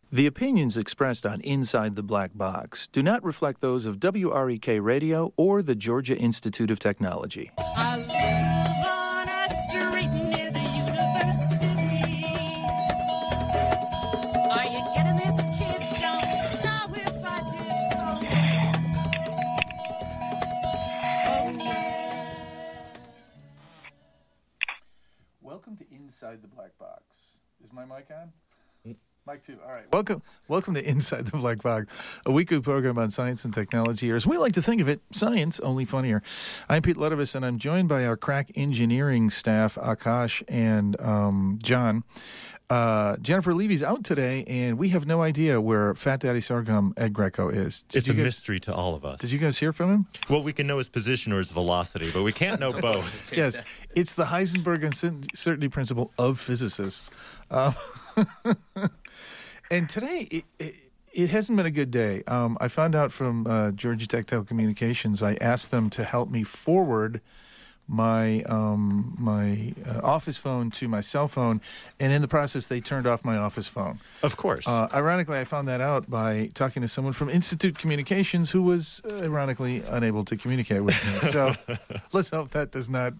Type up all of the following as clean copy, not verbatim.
The opinions expressed on Inside the Black Box do not reflect those of WREK Radio or the Georgia Institute of Technology. I live on a street near the university. Are you getting this, kid? Don't know if I did. Oh, yeah. Welcome to Inside the Black Box. Is my mic on? Mic 2. All right. Welcome to Inside the Black Box, a weekly program on science and technology, or as we like to think of it, science, only funnier. I'm Pete Ledovis, and I'm joined by our crack engineering staff, Akash and John. Jennifer Levy's out today, and we have no idea where Fat Daddy Sorghum Ed Greco is. It's a mystery to all of us. Did you guys hear from him? Well, we can know his position or his velocity, but we can't know both. Yes, it's the Heisenberg uncertainty principle of physicists. And today, it hasn't been a good day. I found out from Georgia Tech Telecommunications, I asked them to help me forward my office phone to my cell phone, and in the process, they turned off my office phone. Of course. Ironically, I found that out by talking to someone from Institute Communications who was ironically unable to communicate with me. So let's hope that is not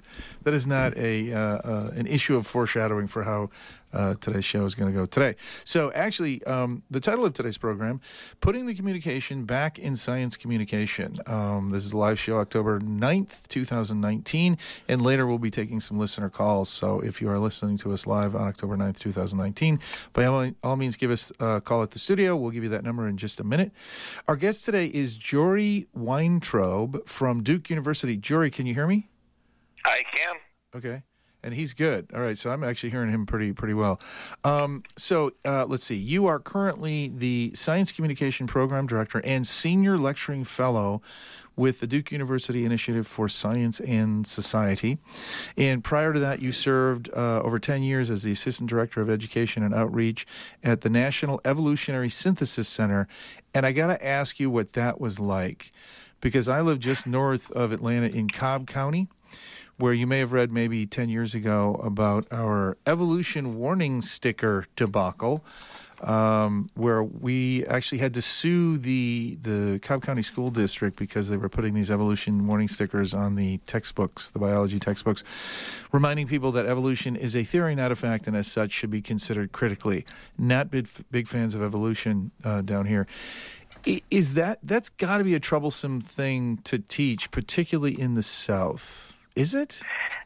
an issue of foreshadowing for how today's show is going to go today. So actually, the title of today's program, Putting the Communication Back in Science Communication. This is a live show October 9th, 2019, and later we'll be taking some listener calls. So if you are listening to us live on October 9th, 2019, by all means give us a call at the studio. We'll give you that number in just a minute. Our guest today is Jory Weintraub from Duke University. Jory, can you hear me? I can. Okay. And he's good. All right, so I'm actually hearing him pretty well. So let's see. You are currently the Science Communication Program Director and Senior Lecturing Fellow with the Duke University Initiative for Science and Society. And prior to that, you served over 10 years as the Assistant Director of Education and Outreach at the National Evolutionary Synthesis Center. And I got to ask you what that was like, because I live just north of Atlanta in Cobb County, where you may have read maybe 10 years ago about our evolution warning sticker debacle, where we actually had to sue the Cobb County School District because they were putting these evolution warning stickers on the textbooks, the biology textbooks, reminding people that evolution is a theory, not a fact, and as such should be considered critically. Not big fans of evolution down here. Is that's got to be a troublesome thing to teach, particularly in the South? Is it?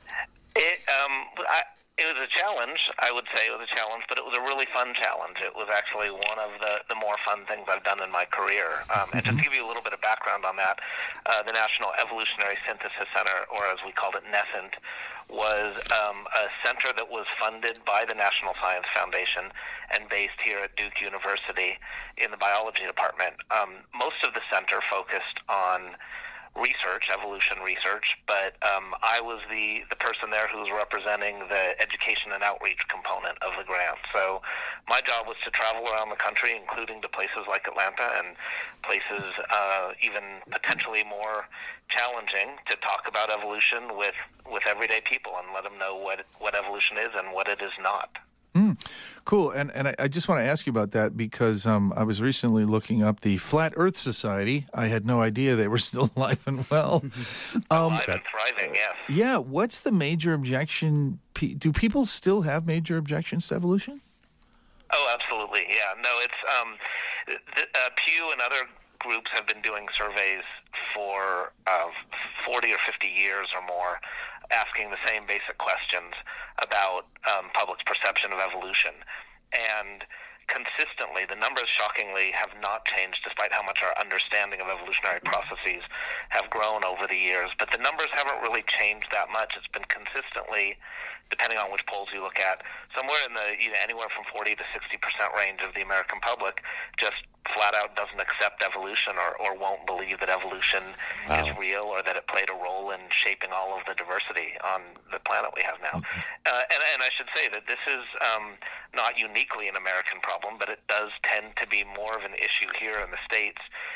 It was a challenge, I would say it was a challenge, but it was a really fun challenge. It was actually one of the more fun things I've done in my career. And just to give you a little bit of background on that, the National Evolutionary Synthesis Center, or as we called it, NESYNT, was a center that was funded by the National Science Foundation and based here at Duke University in the biology department. Most of the center focused on research, evolution research, but I was the person there who was representing the education and outreach component of the grant. So my job was to travel around the country, including to places like Atlanta and places even potentially more challenging, to talk about evolution with everyday people and let them know what evolution is and what it is not. Cool. And I just want to ask you about that because I was recently looking up the Flat Earth Society. I had no idea they were still alive and well. Alive and thriving, yes. Yeah. What's the major objection? Do people still have major objections to evolution? Oh, absolutely. Yeah. No, it's Pew and other groups have been doing surveys for 40 or 50 years or more, asking the same basic questions about public's perception of evolution. And consistently, the numbers shockingly have not changed despite how much our understanding of evolutionary processes have grown over the years. But the numbers haven't really changed that much. It's been consistently, depending on which polls you look at, somewhere in the anywhere from 40 to 60% range of the American public just flat out doesn't accept evolution or won't believe that evolution is real or that it played a role in shaping all of the diversity on the planet we have now. And I should say that this is not uniquely an American problem, but it does tend to be more of an issue here in the States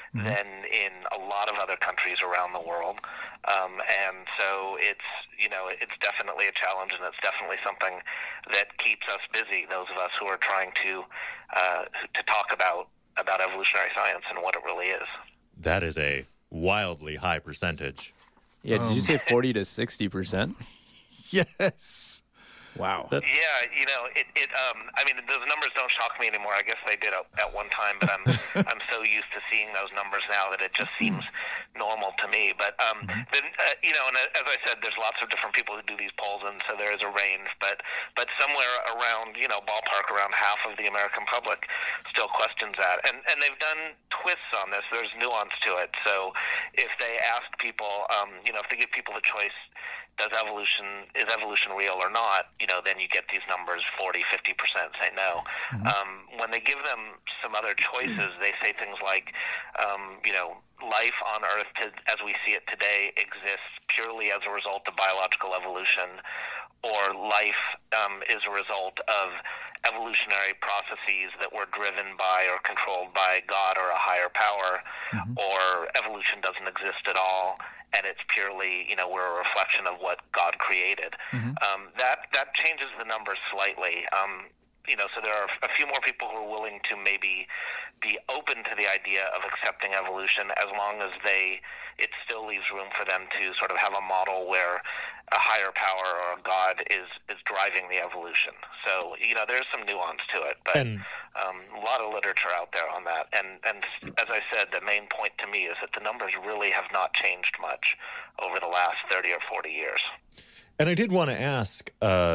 than in a lot of other countries around the world. And so it's definitely a challenge, and it's definitely something that keeps us busy, those of us who are trying to talk about evolutionary science and what it really is. That is a wildly high percentage. Yeah, did you say 40 to 60%? Yes. Wow. Yeah, I mean, those numbers don't shock me anymore. I guess they did at one time, but I'm so used to seeing those numbers now that it just seems normal to me. But then, and as I said, there's lots of different people who do these polls, and so there is a range. But somewhere around, ballpark around half of the American public still questions that, and they've done twists on this. There's nuance to it. So if they ask people, if they give people the choice, is evolution real or not? Then you get these numbers, 40, 50% say no. When they give them some other choices, they say things like, life on Earth as we see it today exists purely as a result of biological evolution, or life is a result of evolutionary processes that were driven by or controlled by God or a higher power, or evolution doesn't exist at all, and it's purely, we're a reflection of what God created. That changes the numbers slightly. So there are a few more people who are willing to maybe be open to the idea of accepting evolution, as long as it still leaves room for them to sort of have a model where a higher power or a God is driving the evolution. So, there's some nuance to it, but a lot of literature out there on that. And as I said, the main point to me is that the numbers really have not changed much over the last 30 or 40 years. And I did want to ask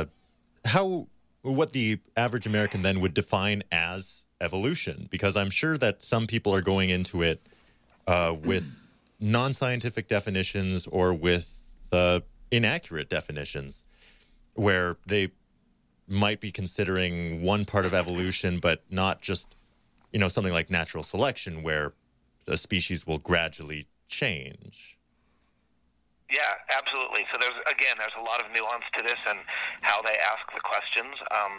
what the average American then would define as evolution, because I'm sure that some people are going into it with non-scientific definitions or with inaccurate definitions, where they might be considering one part of evolution, but not just, something like natural selection, where a species will gradually change. Yeah, absolutely. So there's a lot of nuance to this and how they ask the questions.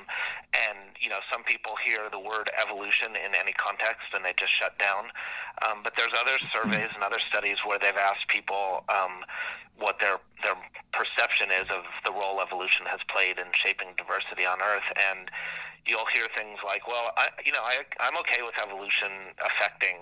Some people hear the word evolution in any context and they just shut down. But there's other surveys and other studies where they've asked people what their perception is of the role evolution has played in shaping diversity on Earth. And you'll hear things like, well, I'm okay with evolution affecting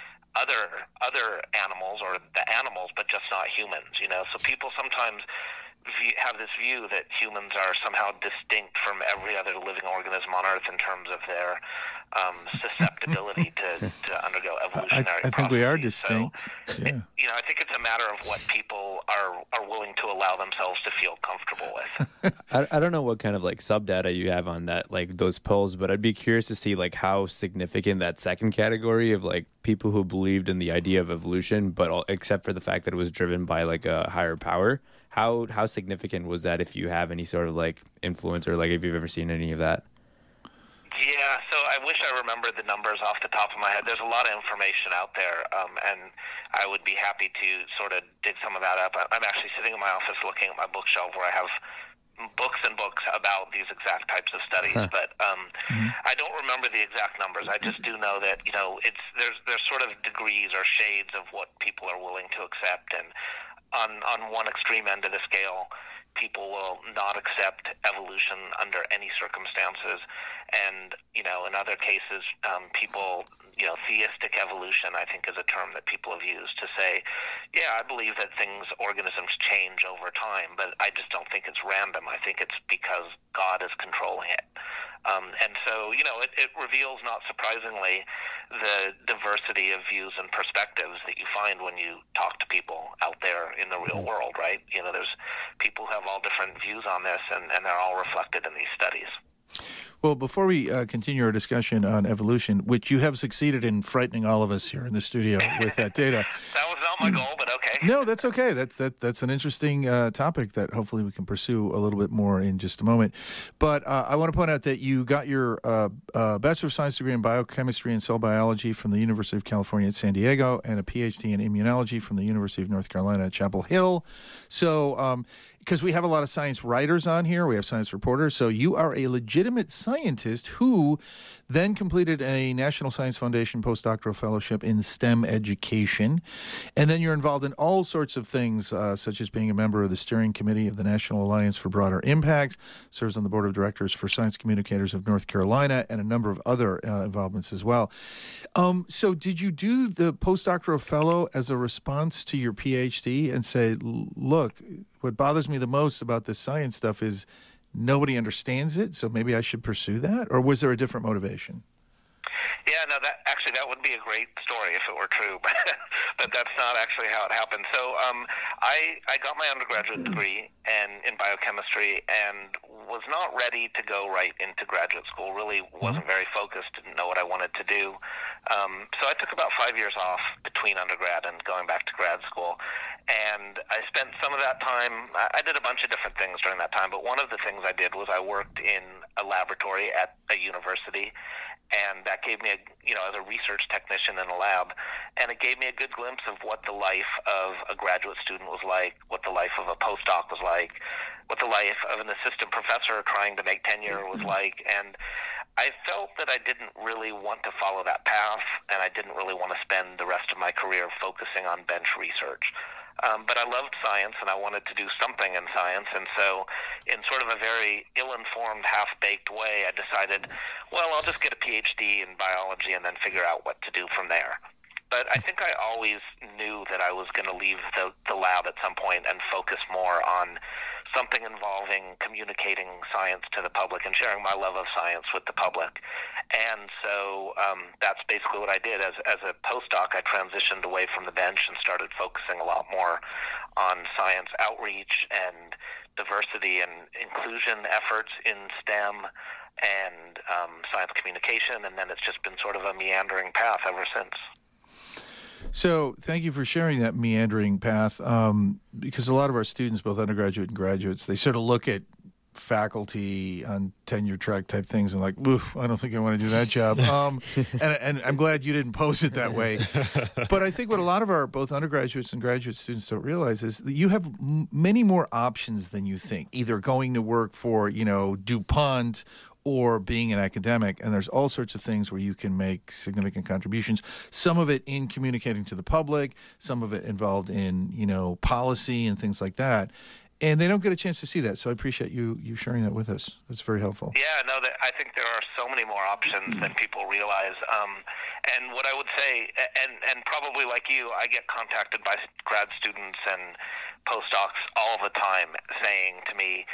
other animals, or the animals, but just not humans, So people sometimes have this view that humans are somehow distinct from every other living organism on Earth in terms of their susceptibility to undergo evolutionary processes. I think we are distinct. So, yeah. I think it's a matter of what people are willing to allow themselves to feel comfortable with. I don't know what kind of sub data you have on that, those polls, but I'd be curious to see how significant that second category of people who believed in the idea of evolution, but except for the fact that it was driven by a higher power. How significant was that, if you have any sort of influence, or if you've ever seen any of that? Yeah, so I wish I remembered the numbers off the top of my head. There's a lot of information out there, and I would be happy to sort of dig some of that up. I'm actually sitting in my office looking at my bookshelf where I have books and books about these exact types of studies, but I don't remember the exact numbers. I just do know that there's sort of degrees or shades of what people are willing to accept, and on one extreme end of the scale, people will not accept evolution under any circumstances, and in other cases, people, theistic evolution, I think, is a term that people have used to say, yeah, I believe that organisms change over time, but I just don't think it's random. I think it's because God is controlling it. And so, it reveals, not surprisingly, the diversity of views and perspectives that you find when you talk to people out there in the real world, right? There's people who have all different views on this, and they're all reflected in these studies. Well, before we continue our discussion on evolution, which you have succeeded in frightening all of us here in the studio with that data. That was not my goal, but okay. No, that's okay. That's an interesting topic that hopefully we can pursue a little bit more in just a moment. But I want to point out that you got your Bachelor of Science degree in Biochemistry and Cell Biology from the University of California at San Diego, and a PhD in Immunology from the University of North Carolina at Chapel Hill. So, because we have a lot of science writers on here, we have science reporters, so you are a legitimate legitimate scientist who then completed a National Science Foundation postdoctoral fellowship in STEM education. And then you're involved in all sorts of things, such as being a member of the steering committee of the National Alliance for Broader Impacts, serves on the board of directors for Science Communicators of North Carolina, and a number of other involvements as well. So did you do the postdoctoral fellow as a response to your PhD and say, look, what bothers me the most about this science stuff is nobody understands it, so maybe I should pursue that? Or was there a different motivation? Yeah, no, that would be a great story if it were true, but that's not actually how it happened. So I got my undergraduate degree in biochemistry and was not ready to go right into graduate school, really wasn't very focused, didn't know what I wanted to do. So I took about 5 years off between undergrad and going back to grad school. And I spent some of that time, I did a bunch of different things during that time, but one of the things I did was I worked in a laboratory at a university, and that gave me as a research technician in a lab, and it gave me a good glimpse of what the life of a graduate student was like, what the life of a postdoc was like, what the life of an assistant professor trying to make tenure was like, and I felt that I didn't really want to follow that path, and I didn't really want to spend the rest of my career focusing on bench research. But I loved science, and I wanted to do something in science, and so in sort of a very ill-informed, half-baked way, I decided, well, I'll just get a PhD in biology and then figure out what to do from there. But I think I always knew that I was going to leave the lab at some point and focus more on something involving communicating science to the public and sharing my love of science with the public. And so that's basically what I did. As a postdoc, I transitioned away from the bench and started focusing a lot more on science outreach and diversity and inclusion efforts in STEM and science communication, and then it's just been sort of a meandering path ever since. So thank you for sharing that meandering path, because a lot of our students, both undergraduate and graduates, they sort of look at faculty on tenure track type things and like, oof, I don't think I want to do that job. And I'm glad you didn't pose it that way. But I think what a lot of our both undergraduates and graduate students don't realize is that you have many more options than you think, either going to work for, DuPont or being an academic, and there's all sorts of things where you can make significant contributions. Some of it in communicating to the public, some of it involved in, policy and things like that. And they don't get a chance to see that, so I appreciate you sharing that with us. That's very helpful. Yeah, no, I think there are so many more options than people realize. And what I would say, and probably like you, I get contacted by grad students and postdocs all the time saying to me,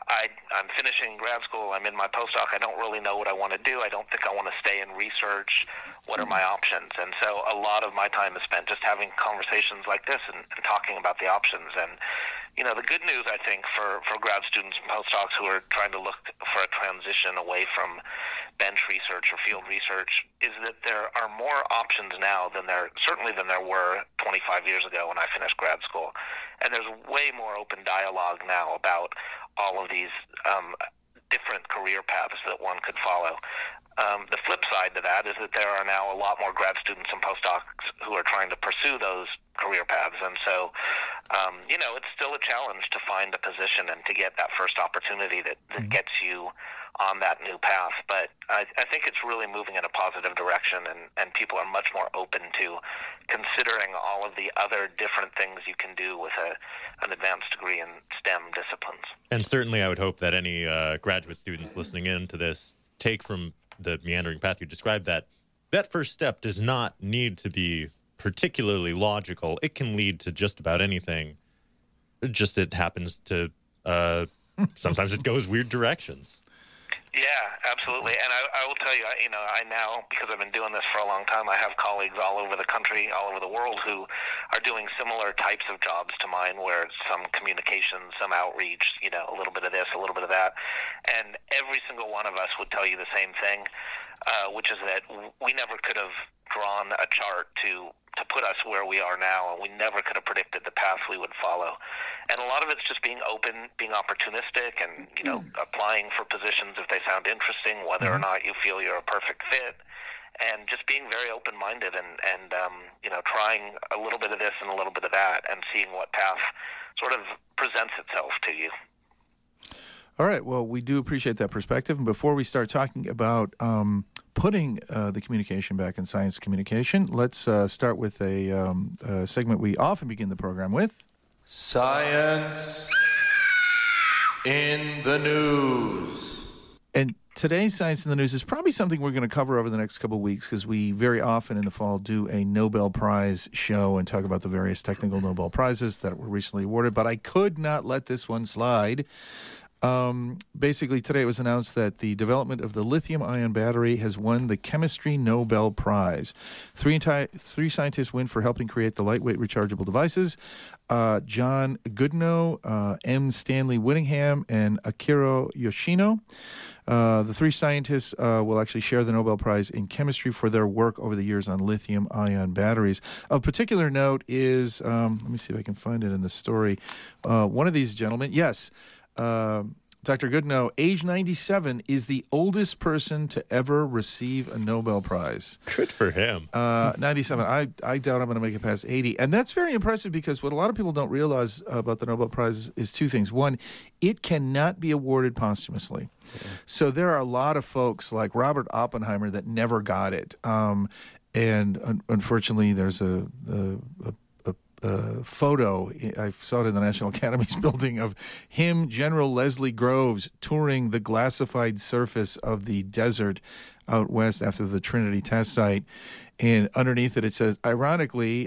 I'm finishing grad school, I'm in my postdoc, I don't really know what I want to do, I don't think I want to stay in research, what are my options? And so a lot of my time is spent just having conversations like this and talking about the options. And the good news, I think, for grad students and postdocs who are trying to look for a transition away from bench research or field research is that there are more options now than there were 25 years ago when I finished grad school. And there's way more open dialogue now about all of these different career paths that one could follow. The flip side to that is that there are now a lot more grad students and postdocs who are trying to pursue those career paths. And so, it's still a challenge to find a position and to get that first opportunity that gets you on that new path. But I think it's really moving in a positive direction, and people are much more open to considering all of the other different things you can do with an advanced degree in STEM disciplines. And certainly I would hope that any graduate students listening in to this take from the meandering path you described that first step does not need to be particularly logical. It can lead to just about anything. Just it happens to sometimes it goes weird directions. Yeah, absolutely. And I will tell you, I now, because I've been doing this for a long time, I have colleagues all over the country, all over the world who are doing similar types of jobs to mine, where it's some communication, some outreach, a little bit of this, a little bit of that. And every single one of us would tell you the same thing, which is that we never could have drawn a chart to put us where we are now, and we never could have predicted the path we would follow. And a lot of it's just being open, being opportunistic, and applying for positions if they sound interesting, whether or not you feel you're a perfect fit, and just being very open-minded and trying a little bit of this and a little bit of that, and seeing what path sort of presents itself to you. All right. Well, we do appreciate that perspective. And before we start talking about putting the communication back in science communication, let's start with a segment we often begin the program with. Science in the News. And today's Science in the News is probably something we're going to cover over the next couple of weeks because we very often in the fall do a Nobel Prize show and talk about the various technical Nobel Prizes that were recently awarded. But I could not let this one slide. Basically, today it was announced that the development of the lithium-ion battery has won the Chemistry Nobel Prize. Three scientists win for helping create the lightweight rechargeable devices. John Goodnow, M. Stanley Whittingham, and Akira Yoshino. The three scientists will actually share the Nobel Prize in chemistry for their work over the years on lithium-ion batteries. Of particular note is, let me see if I can find it in the story. One of these gentlemen, yes, Dr. Goodnow, age 97, is the oldest person to ever receive a Nobel Prize. Good for him. 97. I doubt I'm going to make it past 80. And that's very impressive because what a lot of people don't realize about the Nobel Prize is two things. One, it cannot be awarded posthumously. Yeah. So there are a lot of folks like Robert Oppenheimer that never got it. And unfortunately, there's a photo, I saw it in the National Academy's building, of him, General Leslie Groves, touring the glassified surface of the desert out west after the Trinity test site. And underneath it, it says, ironically,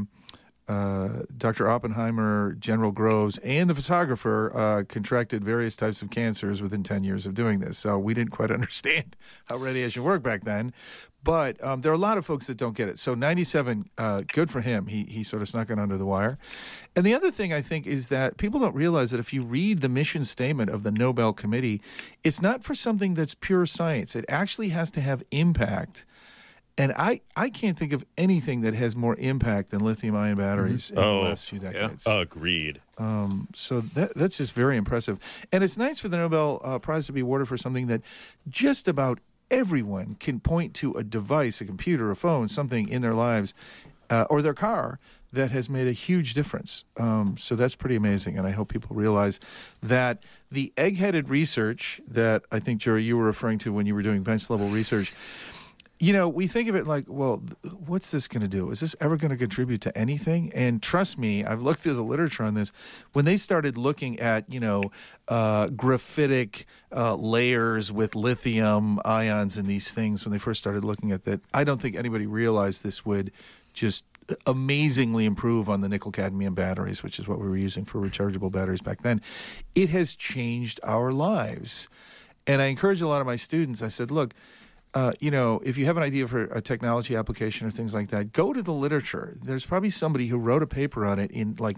Dr. Oppenheimer, General Groves, and the photographer contracted various types of cancers within 10 years of doing this. So we didn't quite understand how radiation worked back then. But there are a lot of folks that don't get it. So 97, good for him. He sort of snuck it under the wire. And the other thing I think is that people don't realize that if you read the mission statement of the Nobel Committee, it's not for something that's pure science. It actually has to have impact. And I can't think of anything that has more impact than lithium-ion batteries in the last few decades. Yeah. Agreed. So that's just very impressive. And it's nice for the Nobel Prize to be awarded for something that just about everyone can point to a device, a computer, a phone, something in their lives or their car that has made a huge difference. So that's pretty amazing. And I hope people realize that the egg-headed research that I think, Jerry, you were referring to when you were doing bench-level research, you know, we think of it like, well, what's this going to do? Is this ever going to contribute to anything? And trust me, I've looked through the literature on this. When they started looking at, graphitic layers with lithium ions in these things, when they first started looking at that, I don't think anybody realized this would just amazingly improve on the nickel-cadmium batteries, which is what we were using for rechargeable batteries back then. It has changed our lives. And I encourage a lot of my students, I said, look, if you have an idea for a technology application or things like that, go to the literature. There's probably somebody who wrote a paper on it in like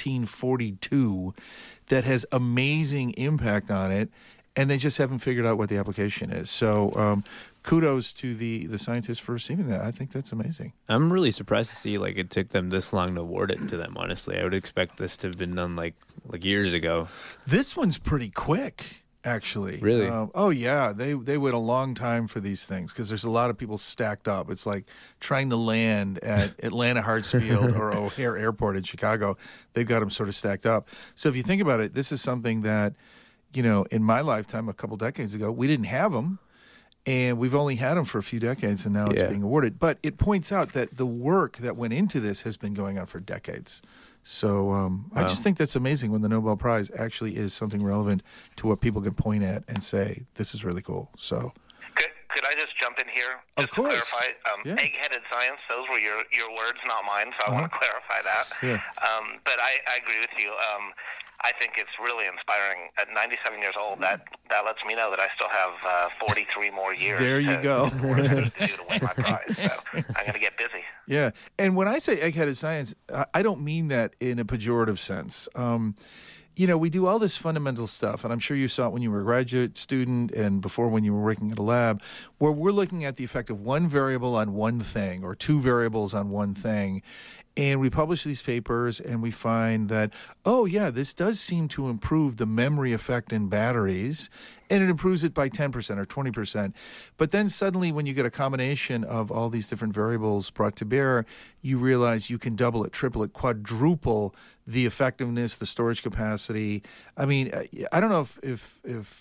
1942 that has amazing impact on it, and they just haven't figured out what the application is. So kudos to the scientists for receiving that. I think that's amazing. I'm really surprised to see it took them this long to award it to them, honestly. I would expect this to have been done like years ago. This one's pretty quick. Actually. Really? Oh, yeah. They wait a long time for these things because there's a lot of people stacked up. It's like trying to land at Atlanta Hartsfield or O'Hare Airport in Chicago. They've got them sort of stacked up. So if you think about it, this is something that, in my lifetime a couple decades ago, we didn't have them. And we've only had them for a few decades, and now it's being awarded. But it points out that the work that went into this has been going on for decades. So I just think that's amazing when the Nobel Prize actually is something relevant to what people can point at and say, this is really cool. So Could I just jump in here? Of course. To clarify, egg-headed science, those were your words, not mine, so I want to clarify that. Yeah. But I agree with you. I think it's really inspiring. At 97 years old, that lets me know that I still have 43 more years. There you go. to win my prize. So I'm going to get busy. Yeah. And when I say egg-headed science, I don't mean that in a pejorative sense. We do all this fundamental stuff, and I'm sure you saw it when you were a graduate student and before when you were working at a lab, where we're looking at the effect of one variable on one thing or two variables on one thing. And we publish these papers and we find that, this does seem to improve the memory effect in batteries. and it improves it by 10% or 20%. But then suddenly when you get a combination of all these different variables brought to bear, you realize you can double it, triple it, quadruple the effectiveness, the storage capacity. I mean, I don't know if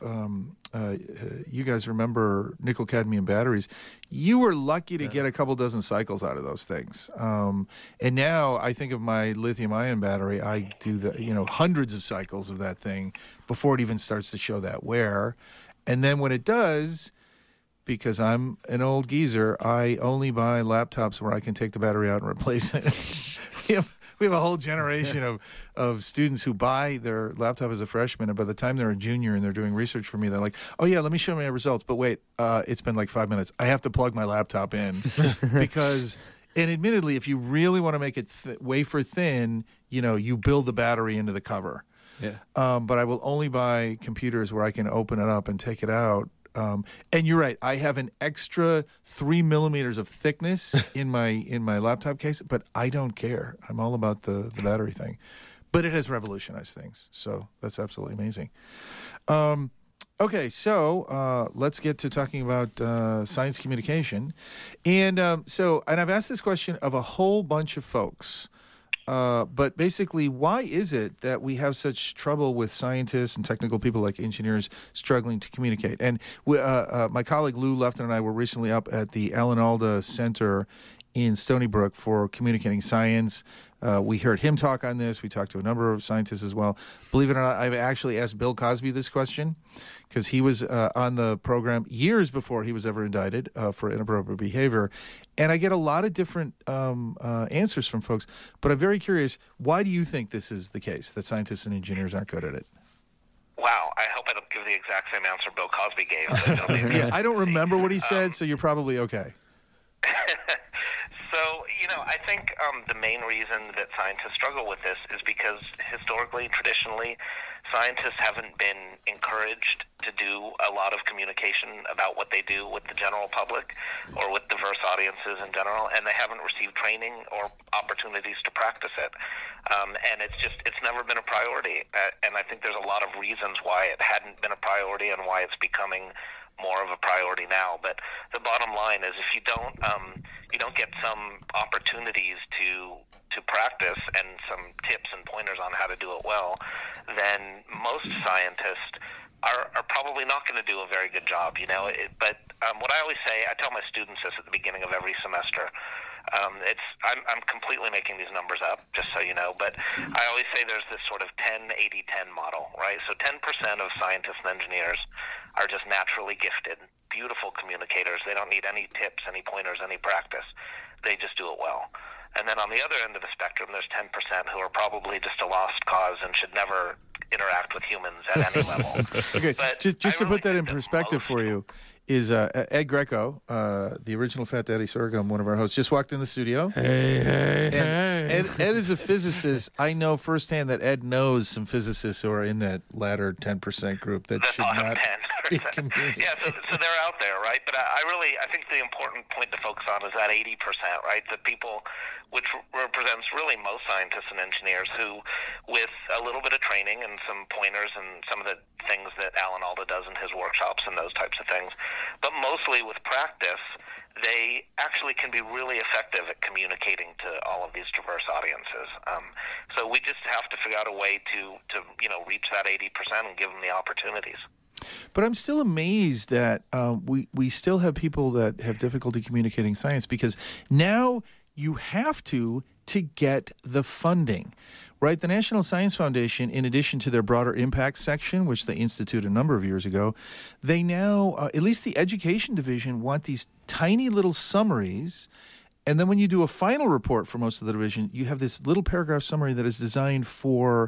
you guys remember nickel cadmium batteries. You were lucky to get a couple dozen cycles out of those things. And now I think of my lithium ion battery, I do hundreds of cycles of that thing before it even starts to show that wear. And then when it does, because I'm an old geezer, I only buy laptops where I can take the battery out and replace it. We have a whole generation of students who buy their laptop as a freshman, and by the time they're a junior and they're doing research for me, they're like, oh, yeah, let me show you my results. But wait, it's been like 5 minutes. I have to plug my laptop in because, and admittedly, if you really want to make it wafer thin, you build the battery into the cover. Yeah. But I will only buy computers where I can open it up and take it out. And you're right. I have an extra 3 millimeters of thickness in my laptop case, but I don't care. I'm all about the battery thing. But it has revolutionized things, so that's absolutely amazing. Okay, so let's get to talking about science communication, and I've asked this question of a whole bunch of folks. But basically, why is it that we have such trouble with scientists and technical people like engineers struggling to communicate? And my colleague Lou Lefton and I were recently up at the Alan Alda Center in Stony Brook for Communicating Science. We heard him talk on this. We talked to a number of scientists as well. Believe it or not, I've actually asked Bill Cosby this question because he was on the program years before he was ever indicted for inappropriate behavior. And I get a lot of different answers from folks. But I'm very curious, why do you think this is the case, that scientists and engineers aren't good at it? Wow, I hope I don't give the exact same answer Bill Cosby gave. Yeah, I don't remember what he said, so you're probably okay. So, I think the main reason that scientists struggle with this is because historically, traditionally, scientists haven't been encouraged to do a lot of communication about what they do with the general public or with diverse audiences in general, and they haven't received training or opportunities to practice it. And it's never been a priority. And I think there's a lot of reasons why it hadn't been a priority and why it's becoming more of a priority now. But the bottom line is, if you don't get some opportunities to practice and some tips and pointers on how to do it well, then most scientists are probably not going to do a very good job. But what I always say, I tell my students this at the beginning of every semester. I'm completely making these numbers up, just so you know, but I always say there's this sort of 10-80-10 model, right? So 10% of scientists and engineers are just naturally gifted, beautiful communicators. They don't need any tips, any pointers, any practice. They just do it well. And then on the other end of the spectrum, there's 10% who are probably just a lost cause and should never interact with humans at any level. Okay, but just to really put that in think perspective for you, is Ed Greco, the original Fat Daddy Sorghum, one of our hosts, just walked in the studio. Hey. Ed is a physicist. I know firsthand that Ed knows some physicists who are in that latter 10% group that should not be communicating. Yeah, so they're out there, right? But I think the important point to focus on is that 80%, right? The people, which represents really most scientists and engineers who, with a little bit of training and some pointers and some of the things that Alan Alda does in his workshops and those types of things, but mostly with practice, they actually can be really effective at communicating to all of these diverse audiences. So we just have to figure out a way to reach that 80% and give them the opportunities. But I'm still amazed that we still have people that have difficulty communicating science, because now you have to get the funding. Right, the National Science Foundation, in addition to their broader impact section, which they instituted a number of years ago, they now, at least the education division, want these tiny little summaries. And then when you do a final report for most of the division, you have this little paragraph summary that is designed for,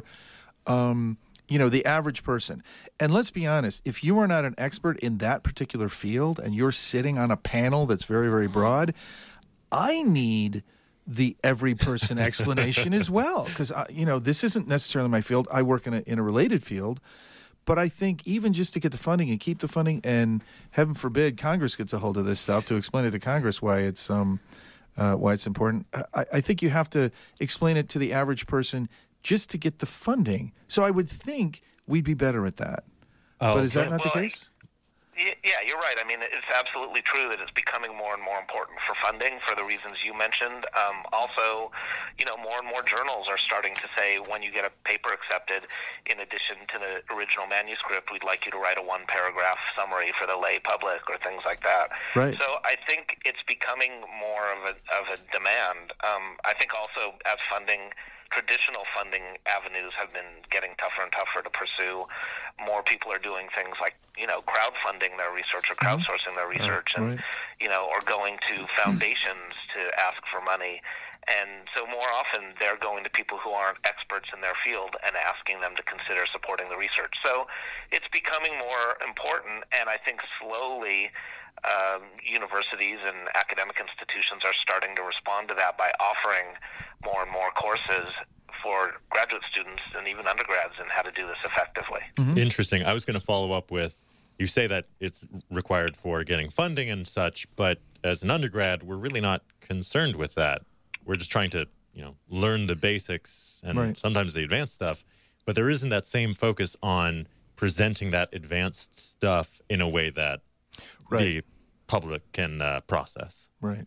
the average person. And let's be honest, if you are not an expert in that particular field and you're sitting on a panel that's very, very broad, I need the every person explanation as well, because this isn't necessarily my field. I work in a related field, but I think even just to get the funding and keep the funding, and heaven forbid Congress gets a hold of this stuff to explain it to Congress why it's important. I think you have to explain it to the average person just to get the funding. So I would think we'd be better at that. But is that not the Well, case? Yeah, you're right. I mean, it's absolutely true that it's becoming more and more important for funding for the reasons you mentioned. Also, more and more journals are starting to say when you get a paper accepted, in addition to the original manuscript, we'd like you to write a one-paragraph summary for the lay public or things like that. Right. So I think it's becoming more of a demand. I think also as traditional funding avenues have been getting tougher and tougher to pursue. More people are doing things like, crowdfunding their research or crowdsourcing their research and, or going to foundations to ask for money. And so more often they're going to people who aren't experts in their field and asking them to consider supporting the research. So it's becoming more important, and I think slowly universities and academic institutions are starting to respond to that by offering more and more courses for graduate students and even undergrads in how to do this effectively. Interesting. I was going to follow up with, you say that it's required for getting funding and such, but as an undergrad, we're really not concerned with that. We're just trying to, learn the basics and sometimes the advanced stuff, but there isn't that same focus on presenting that advanced stuff in a way that the public can process. Right.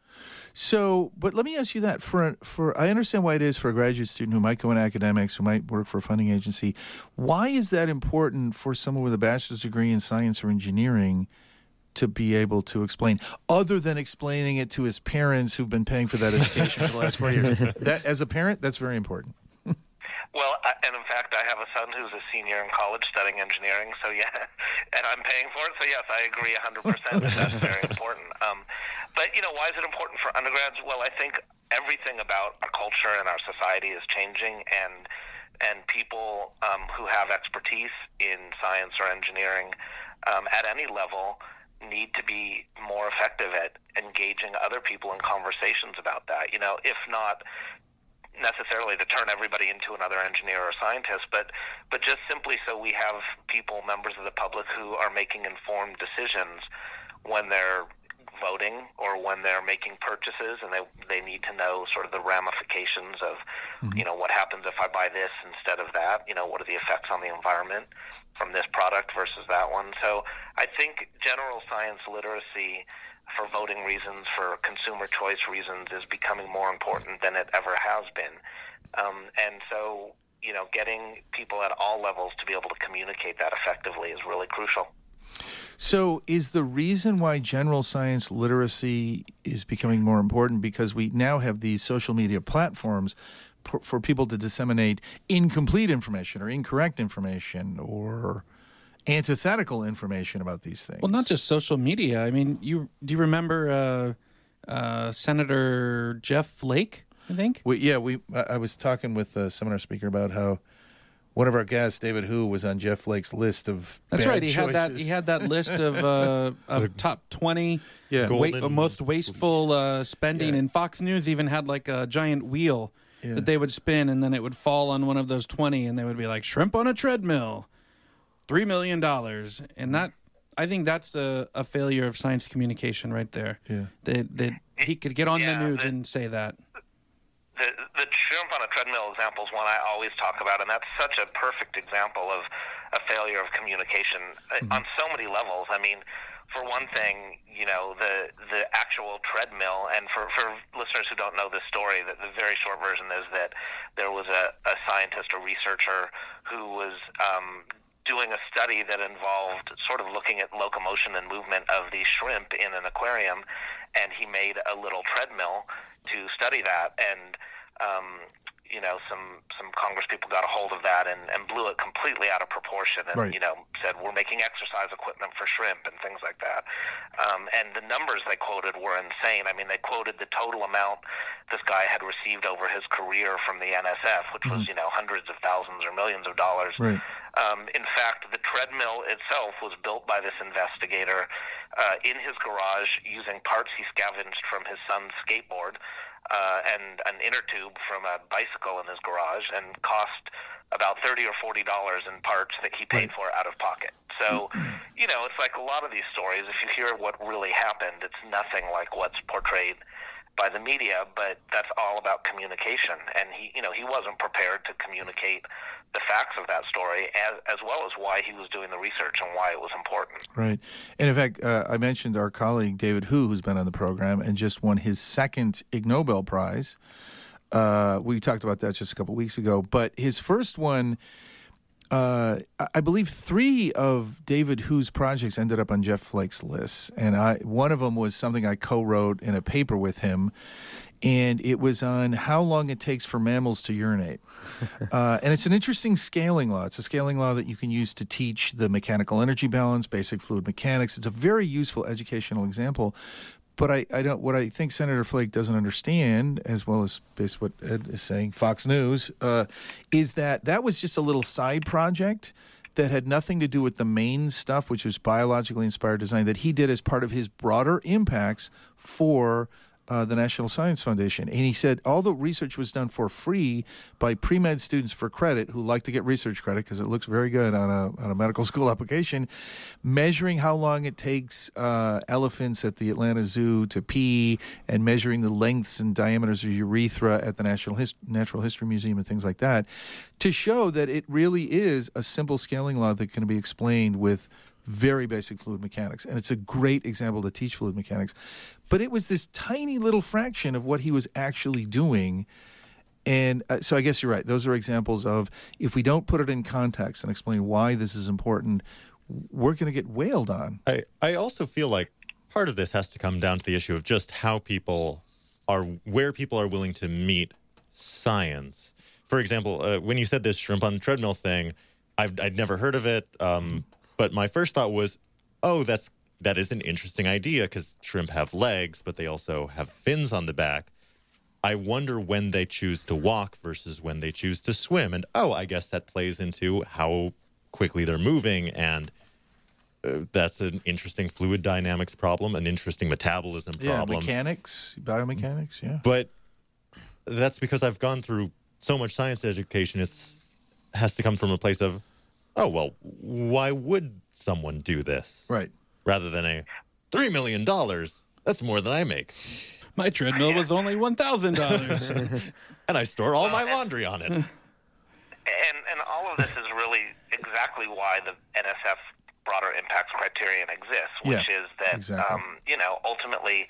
So, but let me ask you that. For I understand why it is for a graduate student who might go in academics, who might work for a funding agency. Why is that important for someone with a bachelor's degree in science or engineering to be able to explain, other than explaining it to his parents who've been paying for that education for the last 4 years? That, as a parent, that's very important. Well, and in fact, I have a son who's a senior in college studying engineering, so yeah, and I'm paying for it, so yes, I agree 100% that that's very important. But, why is it important for undergrads? Well, I think everything about our culture and our society is changing, and people who have expertise in science or engineering at any level need to be more effective at engaging other people in conversations about that. If not necessarily to turn everybody into another engineer or scientist, but just simply so we have people, members of the public, who are making informed decisions when they're voting or when they're making purchases, and they need to know sort of the ramifications of, what happens if I buy this instead of that? What are the effects on the environment from this product versus that one? So I think general science literacy for voting reasons, for consumer choice reasons, is becoming more important than it ever has been. And so, getting people at all levels to be able to communicate that effectively is really crucial. So is the reason why general science literacy is becoming more important because we now have these social media platforms for people to disseminate incomplete information or incorrect information or antithetical information about these things? Well, not just social media. I mean, do you remember Senator Jeff Flake, I think? I was talking with a seminar speaker about how one of our guests, David Hu, was on Jeff Flake's list of That's bad right. choices. He had that list of top 20 most wasteful spending, and Fox News even had like a giant wheel that they would spin, and then it would fall on one of those 20, and they would be like, shrimp on a treadmill, $3 million. And that, I think that's a failure of science communication right there. Yeah. That he could get on the news and say that. The shrimp on a treadmill example is one I always talk about, and that's such a perfect example of a failure of communication on so many levels. I mean, for one thing, the actual treadmill, and for listeners who don't know this story, the very short version is that there was a scientist or researcher who was doing a study that involved sort of looking at locomotion and movement of these shrimp in an aquarium, and he made a little treadmill to study that, and some Congress people got a hold of that and blew it completely out of proportion, and said we're making exercise equipment for shrimp and things like that. And the numbers they quoted were insane. I mean, they quoted the total amount this guy had received over his career from the NSF, which was hundreds of thousands or millions of dollars. Right. In fact, the treadmill itself was built by this investigator in his garage using parts he scavenged from his son's skateboard and an inner tube from a bicycle in his garage, and cost about $30 or $40 in parts that he paid for out of pocket. So, it's like a lot of these stories, if you hear what really happened, it's nothing like what's portrayed by the media, but that's all about communication. And he wasn't prepared to communicate the facts of that story as well as why he was doing the research and why it was important. Right. And in fact, I mentioned our colleague David Hu, who's been on the program and just won his second Ig Nobel Prize. We talked about that just a couple weeks ago, but his first one, I believe 3 of David Hu's projects ended up on Jeff Flake's list, and one of them was something I co-wrote in a paper with him, and it was on how long it takes for mammals to urinate. And it's an interesting scaling law. It's a scaling law that you can use to teach the mechanical energy balance, basic fluid mechanics. It's a very useful educational example. But what I think Senator Flake doesn't understand, as well as based what Ed is saying, Fox News, is that was just a little side project that had nothing to do with the main stuff, which was biologically inspired design, that he did as part of his broader impacts for the National Science Foundation. And he said all the research was done for free by pre-med students for credit who like to get research credit because it looks very good on a medical school application, measuring how long it takes elephants at the Atlanta Zoo to pee and measuring the lengths and diameters of urethra at the Natural History Museum and things like that, to show that it really is a simple scaling law that can be explained with very basic fluid mechanics. And it's a great example to teach fluid mechanics. But it was this tiny little fraction of what he was actually doing. And so I guess you're right. Those are examples of, if we don't put it in context and explain why this is important, we're going to get wailed on. I also feel like part of this has to come down to the issue of just how where people are willing to meet science. For example, when you said this shrimp on the treadmill thing, I'd never heard of it. But my first thought was, that is an interesting idea because shrimp have legs, but they also have fins on the back. I wonder when they choose to walk versus when they choose to swim. And, I guess that plays into how quickly they're moving. And that's an interesting fluid dynamics problem, an interesting metabolism problem. Mechanics, biomechanics, yeah. But that's because I've gone through so much science education, it has to come from a place of, why would someone do this? Right. Rather than a $3 million. That's more than I make. My treadmill was only $1,000. And I store all my laundry on it. And all of this is really exactly why the NSF broader impacts criterion exists, which is that, ultimately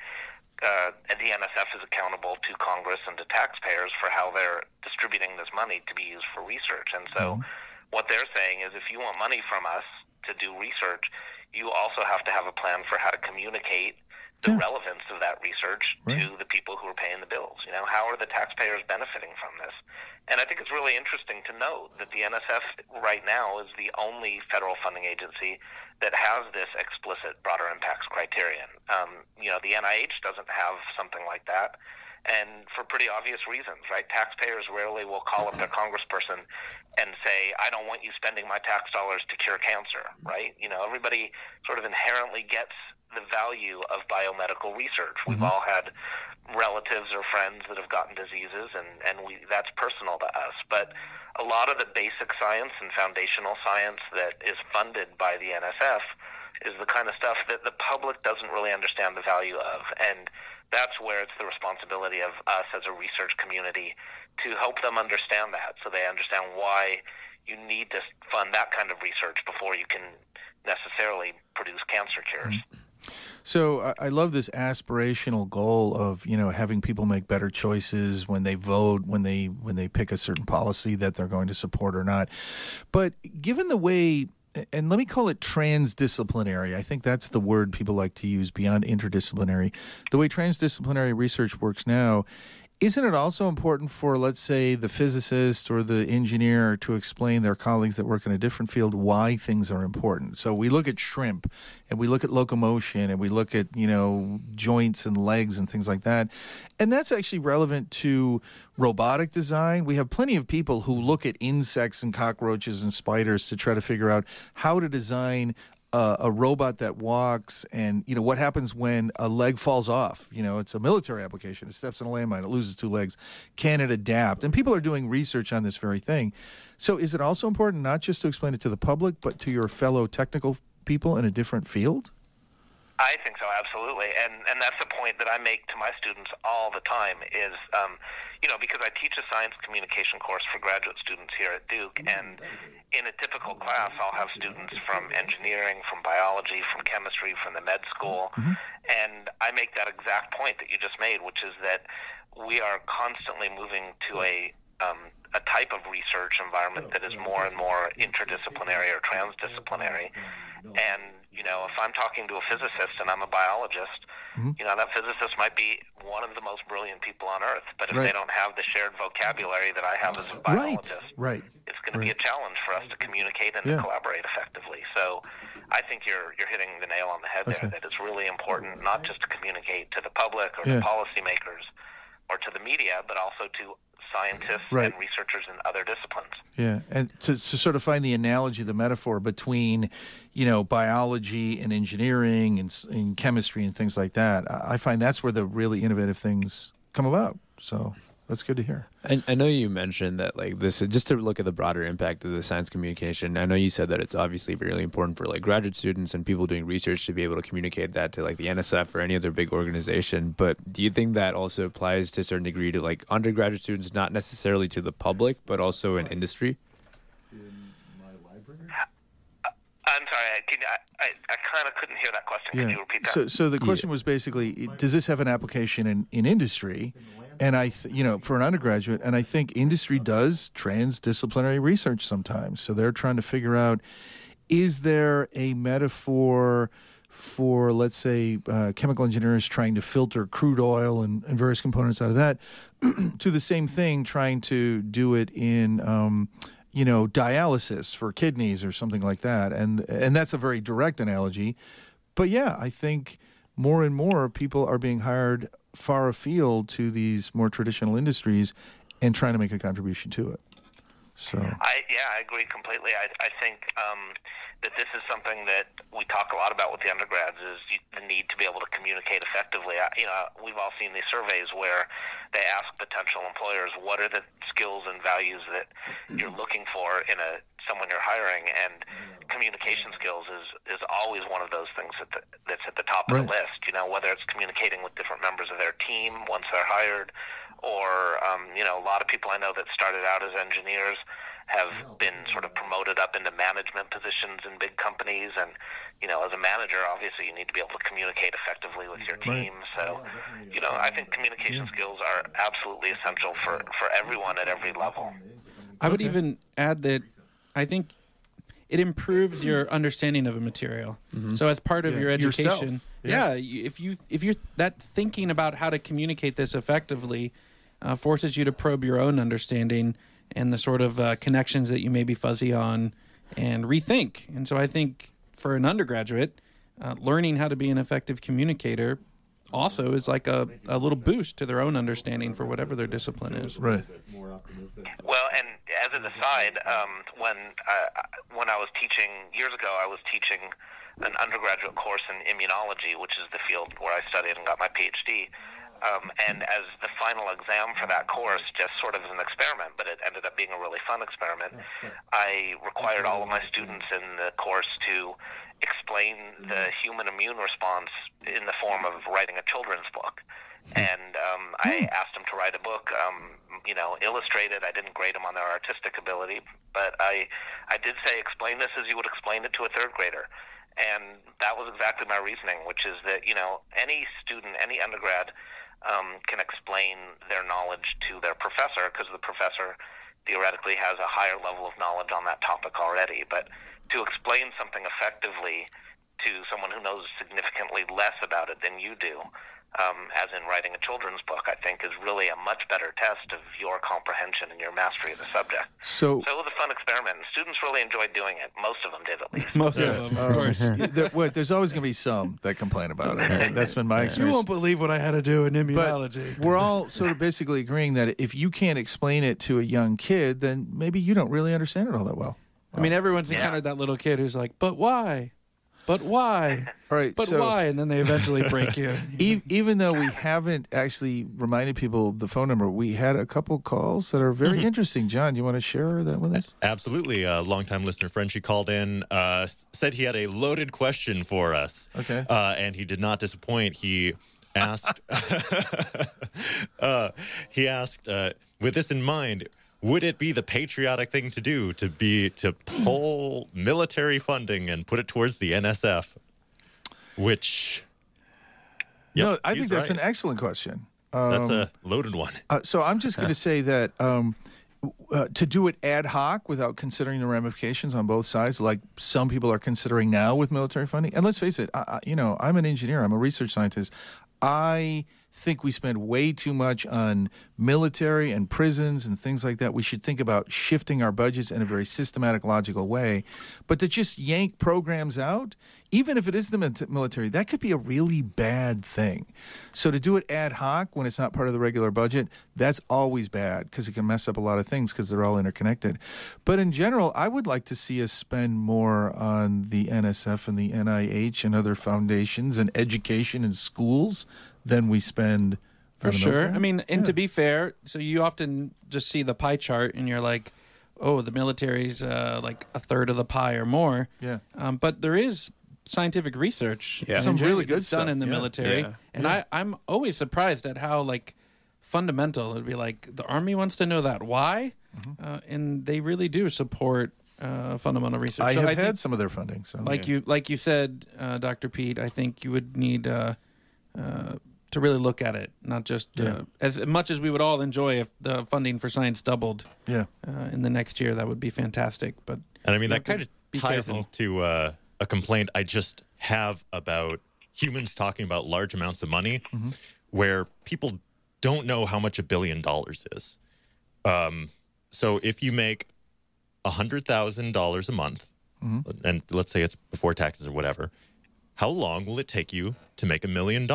the NSF is accountable to Congress and to taxpayers for how they're distributing this money to be used for research. And so what they're saying is, if you want money from us to do research, you also have to have a plan for how to communicate the relevance of that research to the people who are paying the bills. How are the taxpayers benefiting from this? And I think it's really interesting to note that the NSF right now is the only federal funding agency that has this explicit broader impacts criterion. The NIH doesn't have something like that. And for pretty obvious reasons, right? Taxpayers rarely will call up their congressperson and say, I don't want you spending my tax dollars to cure cancer, right? Everybody sort of inherently gets the value of biomedical research. We've all had relatives or friends that have gotten diseases, and that's personal to us. But a lot of the basic science and foundational science that is funded by the NSF is the kind of stuff that the public doesn't really understand the value of. And that's where it's the responsibility of us as a research community to help them understand that, so they understand why you need to fund that kind of research before you can necessarily produce cancer cures. So I love this aspirational goal of, having people make better choices when they vote, when they pick a certain policy that they're going to support or not. But given the way, and let me call it transdisciplinary, I think that's the word people like to use beyond interdisciplinary, the way transdisciplinary research works now, isn't it also important for, let's say, the physicist or the engineer to explain their colleagues that work in a different field why things are important? So we look at shrimp, and we look at locomotion, and we look at, joints and legs and things like that. And that's actually relevant to robotic design. We have plenty of people who look at insects and cockroaches and spiders to try to figure out how to design a robot that walks, and what happens when a leg falls off. It's a military application. It steps in a landmine. It loses 2 legs. Can it adapt? And people are doing research on this very thing. So is it also important not just to explain it to the public, but to your fellow technical people in a different field? I think so, absolutely, and that's the point that I make to my students all the time is, because I teach a science communication course for graduate students here at Duke, and in a typical class, I'll have students from engineering, from biology, from chemistry, from the med school, and I make that exact point that you just made, which is that we are constantly moving to a type of research environment that is more and more interdisciplinary or transdisciplinary. And, if I'm talking to a physicist and I'm a biologist, that physicist might be one of the most brilliant people on Earth. But if they don't have the shared vocabulary that I have as a biologist, it's going to be a challenge for us to communicate and to collaborate effectively. So I think you're hitting the nail on the head there, that it's really important not just to communicate to the public or to policymakers or to the media, but also to scientists and researchers in other disciplines. Yeah, and to sort of find the analogy, the metaphor between, biology and engineering and chemistry and things like that, I find that's where the really innovative things come about. So that's good to hear. I know you mentioned that, this, just to look at the broader impact of the science communication, I know you said that it's obviously really important for graduate students and people doing research to be able to communicate that to the NSF or any other big organization. But do you think that also applies to a certain degree to undergraduate students, not necessarily to the public, but also in industry? I'm sorry, I kind of couldn't hear that question. Can you repeat that? So the question was basically, does this have an application in industry? And for an undergraduate, and I think industry does transdisciplinary research sometimes. So they're trying to figure out, is there a metaphor for, let's say, chemical engineers trying to filter crude oil and various components out of that, to the same thing, trying to do it in, dialysis for kidneys or something like that. And that's a very direct analogy. But yeah, I think more and more people are being hired far afield to these more traditional industries and trying to make a contribution to it. So I agree completely. I think that this is something that we talk a lot about with the undergrads is the need to be able to communicate effectively. We've all seen these surveys where they ask potential employers, what are the skills and values that you're looking for in someone you're hiring, and communication skills is always one of those things that's at the top of the list. Whether it's communicating with different members of their team once they're hired, or a lot of people I know that started out as engineers have been sort of promoted up into management positions in big companies, and as a manager, obviously you need to be able to communicate effectively with your team. So I think communication skills are absolutely essential for everyone at every level. I would even add that I think it improves your understanding of a material. So as part of your education, if you're that thinking about how to communicate this effectively forces you to probe your own understanding and the sort of connections that you may be fuzzy on, and rethink. And so I think for an undergraduate, learning how to be an effective communicator also is like a little boost to their own understanding for whatever their discipline is. Right. Well, and as an aside, when I was teaching years ago, I was teaching an undergraduate course in immunology, which is the field where I studied and got my PhD. And as the final exam for that course, just sort of as an experiment, but it ended up being a really fun experiment, I required all of my students in the course to explain the human immune response in the form of writing a children's book. And I asked them to write a book, illustrated. I didn't grade them on their artistic ability, but I did say, explain this as you would explain it to a third grader. And that was exactly my reasoning, which is that, any student, any undergrad can explain their knowledge to their professor, because the professor theoretically has a higher level of knowledge on that topic already. But to explain something effectively to someone who knows significantly less about it than you do, as in writing a children's book, I think is really a much better test of your comprehension and your mastery of the subject. So it was a fun experiment, and students really enjoyed doing it. Most of them did, at least. Most of them, of course. There's always going to be some that complain about it. That's been my experience. You won't believe what I had to do in immunology. But we're all sort of basically agreeing that if you can't explain it to a young kid, then maybe you don't really understand it all that well. I mean, everyone's encountered that little kid who's like, but why? But why? All right. But why? And then they eventually break you. Even though we haven't actually reminded people of the phone number, we had a couple calls that are very interesting. John, do you want to share that with us? Absolutely. A longtime listener friend, she called in, said he had a loaded question for us. Okay. And he did not disappoint. He asked, with this in mind, would it be the patriotic thing to do to pull military funding and put it towards the NSF? Which, no, I think that's an excellent question. That's a loaded one. So I'm just going to say that to do it ad hoc without considering the ramifications on both sides, like some people are considering now with military funding. And let's face it, I'm an engineer. I'm a research scientist. I think we spend way too much on military and prisons and things like that. We should think about shifting our budgets in a very systematic, logical way. But to just yank programs out, even if it is the military, that could be a really bad thing. So to do it ad hoc when it's not part of the regular budget, that's always bad because it can mess up a lot of things because they're all interconnected. But in general, I would like to see us spend more on the NSF and the NIH and other foundations and education and schools than we spend for sure. I mean, and to be fair, so you often just see the pie chart and you're like, oh, the military's like a third of the pie or more. Yeah. But there is scientific research, some really good stuff done in the military, and I'm always surprised at how like fundamental it'd be. Like the Army wants to know that why, and they really do support fundamental research. I have had some of their funding. So like you said, Dr. Pete, I think you would need to really look at it, not just as much as we would all enjoy if the funding for science doubled. In the next year, that would be fantastic. But and I mean that kind of ties into a complaint I just have about humans talking about large amounts of money, where people don't know how much $1 billion is. So if you make $100,000 a month, and let's say it's before taxes or whatever, how long will it take you to make $1 million?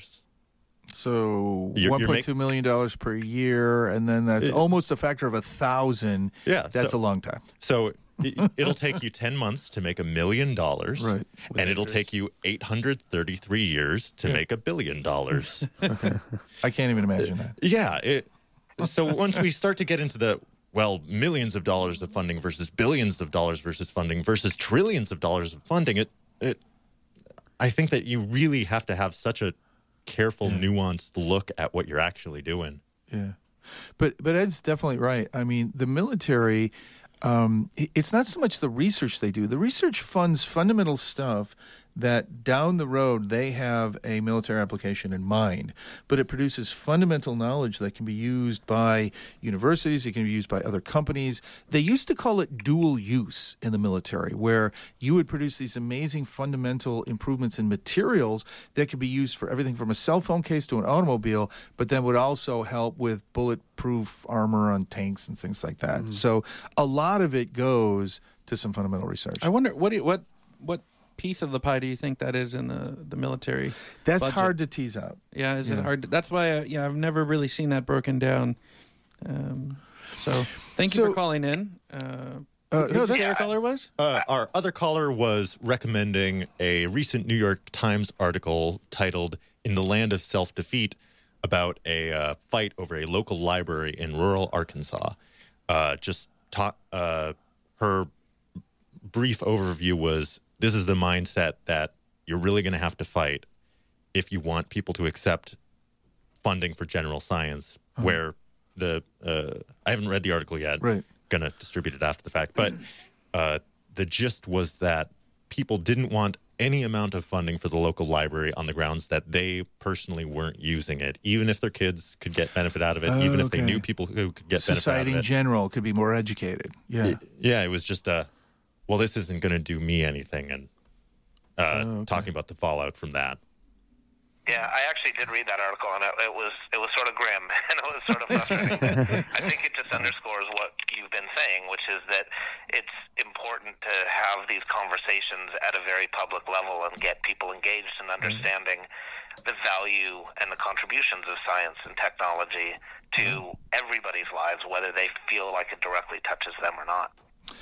So $1.2 million per year, and then that's almost a factor of 1,000. Yeah, that's a long time. So it'll take you 10 months to make $1 million, right? And it'll take you 833 years to make $1 billion. Okay, I can't even imagine that. Yeah. So once we start to get into the millions of dollars of funding versus billions of dollars versus funding versus trillions of dollars of funding, I think that you really have to have such a careful, nuanced look at what you're actually doing. Yeah. But Ed's definitely right. I mean, the military, it's not so much the research they do. The research funds fundamental stuff that down the road they have a military application in mind, but it produces fundamental knowledge that can be used by universities, it can be used by other companies. They used to call it dual use in the military, where you would produce these amazing fundamental improvements in materials that could be used for everything from a cell phone case to an automobile, but then would also help with bulletproof armor on tanks and things like that. So a lot of it goes to some fundamental research. I wonder what piece of the pie do you think that is in the military? That's budget? hard to tease out. Yeah, is it hard? That's why I've never really seen that broken down. So thank you for calling in. Who did you say our caller was? Our other caller was recommending a recent New York Times article titled "In the Land of Self-Defeat" about a fight over a local library in rural Arkansas. Her brief overview was, this is the mindset that you're really going to have to fight if you want people to accept funding for general science, where I haven't read the article yet. Right. Going to distribute it after the fact. But the gist was that people didn't want any amount of funding for the local library on the grounds that they personally weren't using it, even if their kids could get benefit out of it, even if they knew people who could get benefit out of it. Society in general could be more educated. Yeah. It was just this isn't going to do me anything, and talking about the fallout from that. Yeah, I actually did read that article, and it was sort of grim, and it was sort of frustrating. I think it just underscores what you've been saying, which is that it's important to have these conversations at a very public level and get people engaged in understanding the value and the contributions of science and technology to everybody's lives, whether they feel like it directly touches them or not.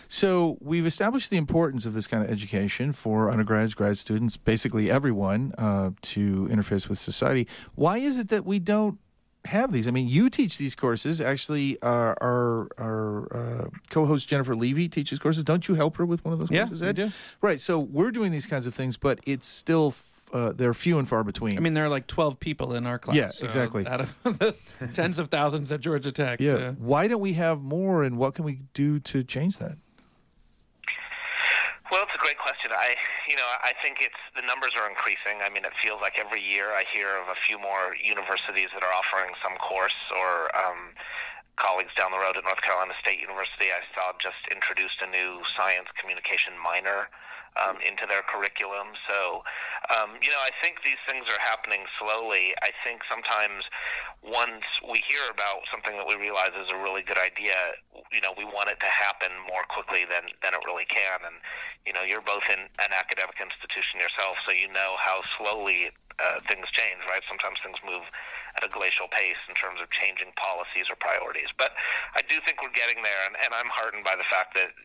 So we've established the importance of this kind of education for undergrads, grad students, basically everyone to interface with society. Why is it that we don't have these? I mean, you teach these courses. Actually, our co-host Jennifer Levy teaches courses. Don't you help her with one of those courses, Ed? Yeah, I do. Right. So we're doing these kinds of things, but it's still they're few and far between. I mean, there are like 12 people in our class. Yeah, exactly. Out of the tens of thousands at Georgia Tech. Yeah. So. Why don't we have more, and what can we do to change that? Well, it's a great question. I think the numbers are increasing. I mean, it feels like every year I hear of a few more universities that are offering some course, or colleagues down the road at North Carolina State University I saw just introduced a new science communication minor into their curriculum. So, I think these things are happening slowly. I think sometimes once we hear about something that we realize is a really good idea, we want it to happen more quickly than it really can. And, you're both in an academic institution yourself, so you know how slowly things change, right? Sometimes things move at a glacial pace in terms of changing policies or priorities. But I do think we're getting there, and I'm heartened by the fact that,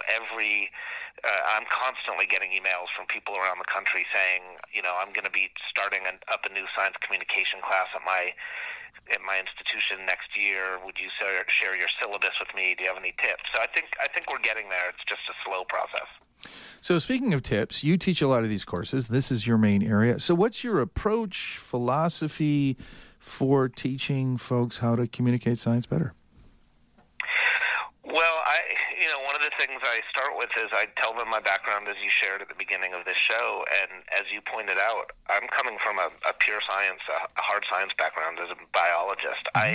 I'm constantly getting emails from people around the country saying, I'm going to be starting up a new science communication class at my institution next year. Would you share your syllabus with me? Do you have any tips? So I think we're getting there. It's just a slow process. So speaking of tips, you teach a lot of these courses. This is your main area. So what's your approach, philosophy for teaching folks how to communicate science better? Well, one of the things I start with is I tell them my background, as you shared at the beginning of this show, and as you pointed out, I'm coming from a pure science, a hard science background as a biologist. I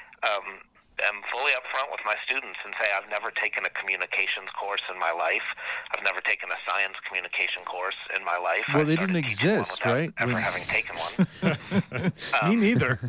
am fully upfront with my students and say I've never taken a communications course in my life. I've never taken a science communication course in my life. Well, they didn't exist, right? Ever having taken one. Me neither.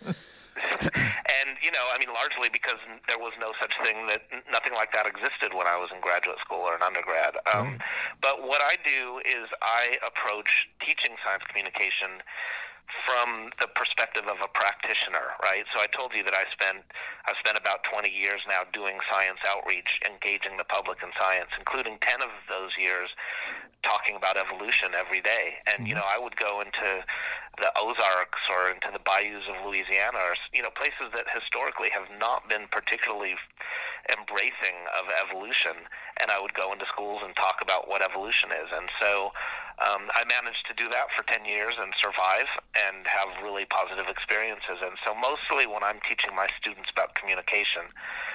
And, largely because there was no such thing, nothing like that existed when I was in graduate school or an undergrad. But what I do is I approach teaching science communication from the perspective of a practitioner, right? So I told you that I've spent about 20 years now doing science outreach, engaging the public in science, including 10 of those years talking about evolution every day. And, I would go into the Ozarks or into the bayous of Louisiana, or, places that historically have not been particularly embracing of evolution. And I would go into schools and talk about what evolution is. And so I managed to do that for 10 years and survive and have really positive experiences. And so mostly when I'm teaching my students about communication,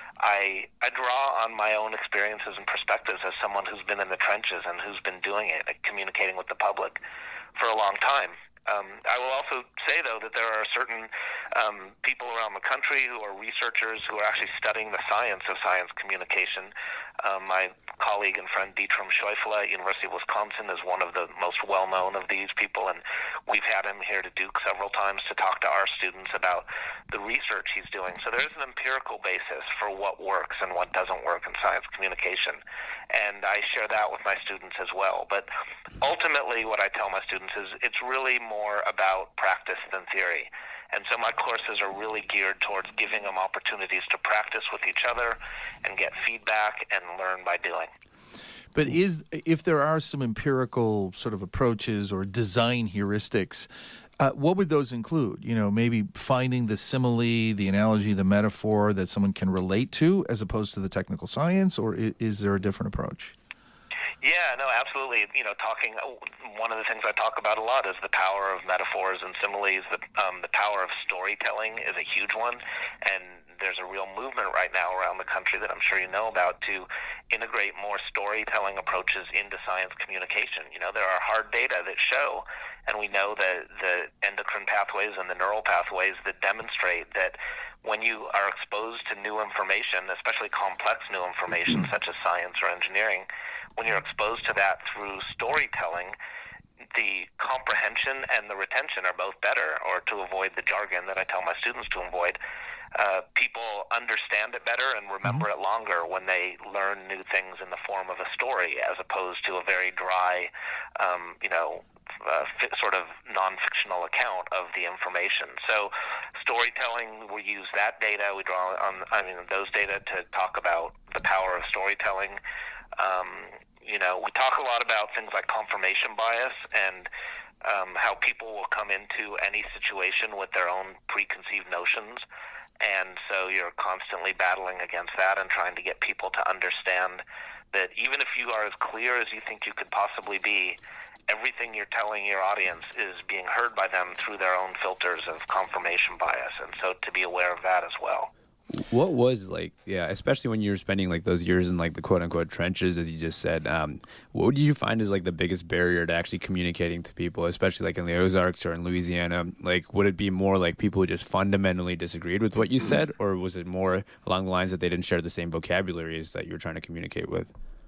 I draw on my own experiences and perspectives as someone who's been in the trenches and who's been doing it, communicating with the public for a long time. I will also say, though, that there are certain people around the country who are researchers who are actually studying the science of science communication. My colleague and friend Dietram Scheufele at University of Wisconsin is one of the most well-known of these people, and we've had him here to Duke several times to talk to our students about the research he's doing. So there's an empirical basis for what works and what doesn't work in science communication, and I share that with my students as well. But ultimately what I tell my students is it's really more about practice than theory. And so my courses are really geared towards giving them opportunities to practice with each other and get feedback and learn by doing. But if there are some empirical sort of approaches or design heuristics, what would those include? Maybe finding the simile, the analogy, the metaphor that someone can relate to as opposed to the technical science, or is there a different approach? Yeah, no, absolutely. One of the things I talk about a lot is the power of metaphors and similes. The power of storytelling is a huge one, and there's a real movement right now around the country that I'm sure you know about to integrate more storytelling approaches into science communication. There are hard data that show, and we know that the endocrine pathways and the neural pathways that demonstrate that when you are exposed to new information, especially complex new information such as science or engineering, when you're exposed to that through storytelling, the comprehension and the retention are both better, or to avoid the jargon that I tell my students to avoid. People understand it better and remember it longer when they learn new things in the form of a story as opposed to a very dry, sort of non-fictional account of the information. So storytelling, we use that data. We draw on those data to talk about the power of storytelling. We talk a lot about things like confirmation bias and how people will come into any situation with their own preconceived notions. And so you're constantly battling against that and trying to get people to understand that even if you are as clear as you think you could possibly be, everything you're telling your audience is being heard by them through their own filters of confirmation bias. And so to be aware of that as well. What was especially when you were spending those years in the quote unquote trenches, as you just said, what did you find is the biggest barrier to actually communicating to people, especially in the Ozarks or in Louisiana? Would it be more people who just fundamentally disagreed with what you said, or was it more along the lines that they didn't share the same vocabulary as that you were trying to communicate with?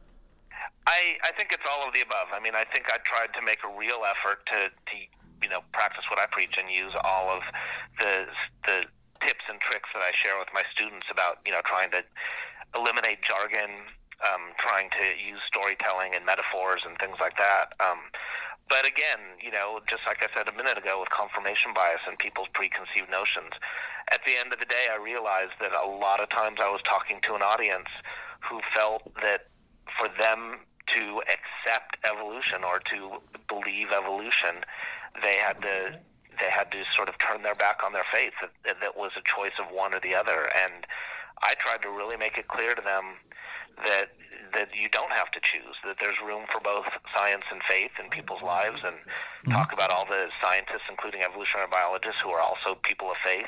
I think it's all of the above. I mean, I think I tried to make a real effort to practice what I preach and use all of the tips and tricks that I share with my students about, trying to eliminate jargon, trying to use storytelling and metaphors and things like that. But again, just like I said a minute ago with confirmation bias and people's preconceived notions, at the end of the day, I realized that a lot of times I was talking to an audience who felt that for them to accept evolution or to believe evolution, they had to sort of turn their back on their faith, that was a choice of one or the other. And I tried to really make it clear to them that you don't have to choose, that there's room for both science and faith in people's lives, and talk about all the scientists, including evolutionary biologists, who are also people of faith.